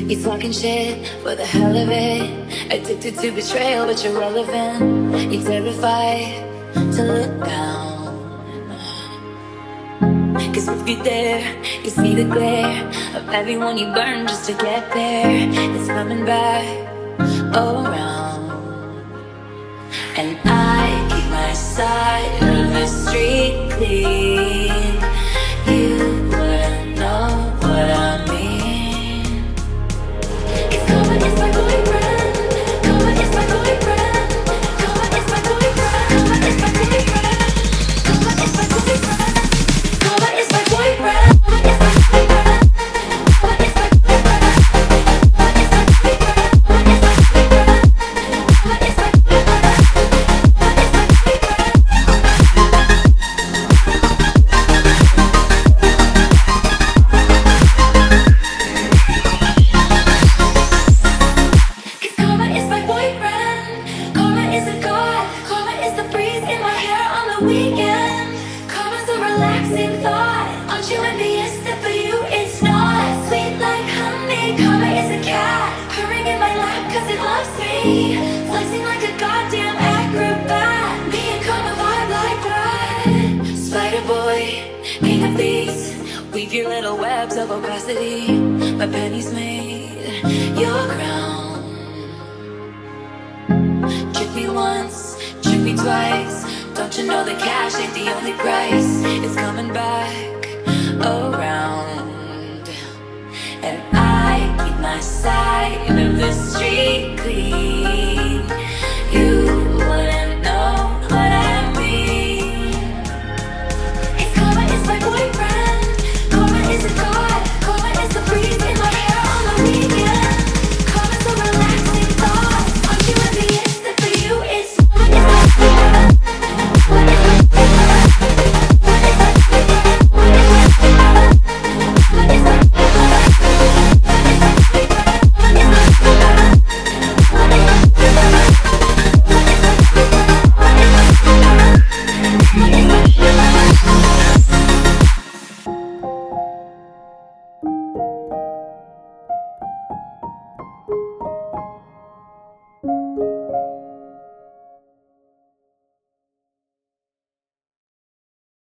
You talking shit for the hell of it. Addicted to betrayal, but you're relevant. You're terrified to look down. Cause if you dare, you see the glare of everyone you burn just to get there. It's coming back around. And I keep my side of the street clean. You wouldn't know what I mean. Karma is my boyfriend. Karma is my boyfriend. Karma is my boyfriend. Karma is my boyfriend. Karma is my boyfriend. Karma is my boyfriend. Karma is my boyfriend. Karma is my boyfriend. Karma is my boyfriend. Karma is my boyfriend. Karma is my boyfriend. Flexing like a goddamn acrobat. Me and Karma vibe like that. Spider boy, king of thieves. Weave your little webs of opacity. My pennies made your crown. Trick me once, trick me twice. Don't you know that cash ain't the only price? It's coming back around. And I keep my side of the street clean.